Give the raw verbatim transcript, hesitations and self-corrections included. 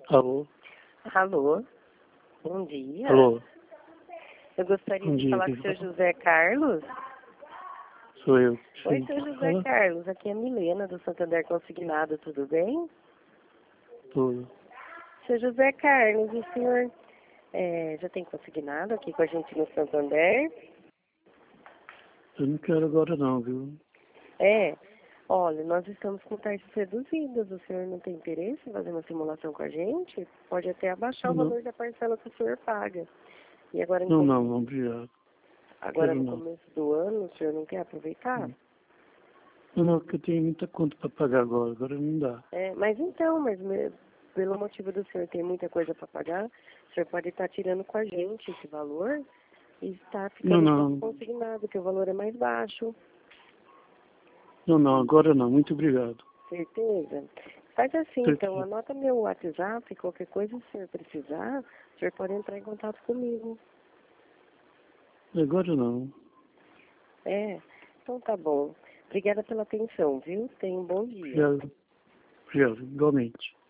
Alô? Alô, bom dia. Alô? Eu gostaria Bom de dia, falar com o seu José Carlos. Sou eu. Oi, Sim. seu José Fala. Carlos, aqui é a Milena do Santander Consignado, tudo bem? Tudo. Seu José Carlos, o senhor é, já tem consignado aqui com a gente no Santander? Eu não quero agora não, viu? É, olha, nós estamos com taxas reduzidas, o senhor não tem interesse em fazer uma simulação com a gente? Pode até abaixar o Não, valor da parcela que o senhor paga. E agora, no não, não, começo, não, obrigado. agora Quero no não. começo do ano, o senhor não quer aproveitar? Não, não, porque eu tenho muita conta para pagar agora, agora não dá. É, mas então, mas me- pelo motivo do senhor ter muita coisa para pagar, o senhor pode estar tirando com a gente esse valor e estar Não, ficando só não, consignado, que o valor é mais baixo. não, não, agora não, muito obrigado. Certeza? Faz assim, então, Certeza. anota meu WhatsApp, qualquer coisa que o senhor precisar, o senhor pode entrar em contato comigo. Agora não. É, então tá bom. Obrigada pela atenção, viu? Tenha um bom dia. Obrigado. Obrigado, igualmente.